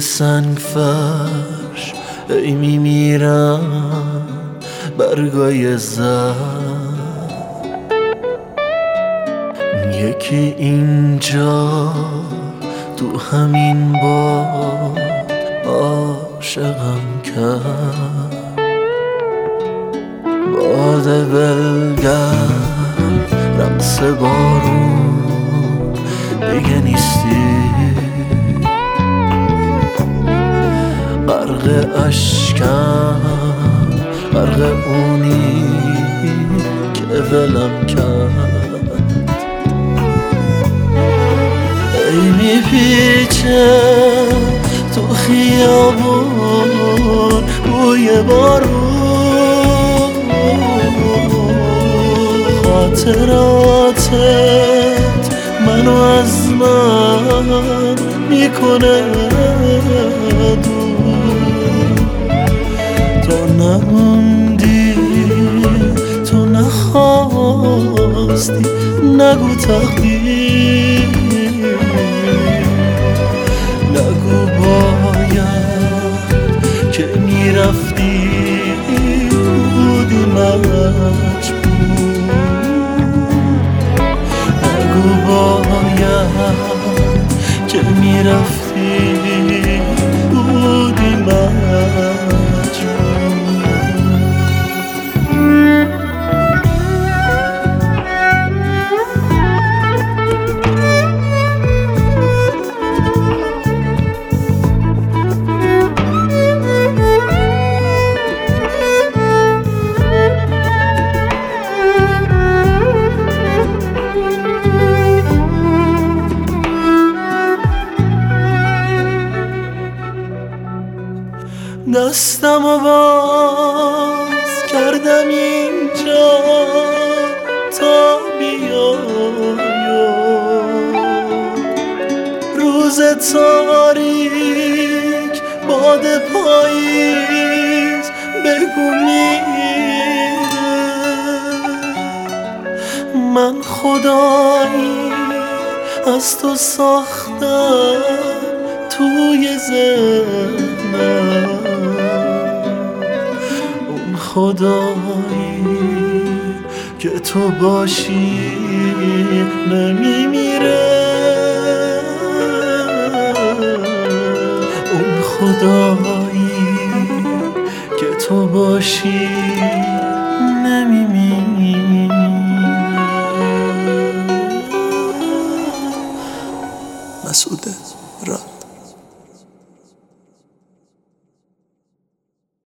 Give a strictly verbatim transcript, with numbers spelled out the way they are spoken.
سنگ فرش ای میمیرم برگای زد، یکی اینجا تو همین باد عاشقم کرد. باد بلگرد رقص بارون دیگه نیستی، غرق اشکم غرق اونی که ولم کرد. ای میپیچه تو خیابون بوی بارون، خاطراتت منو از من میکنه دور. تو نموندی، تو نخواستی، نگو تقدیر، نگو باید که میرفتی بودی مجبور، نگو باید که میرفتی بودی مجبور. دستم و باز کردم اینجا تا بیایم، روز تاریک باد پاییز بگو میره. من خدایی از تو ساختم توی ذهنم، اون خدایی که تو باشی نمیمیره، اون خدایی که تو باشی نمیمیره. مسعوده.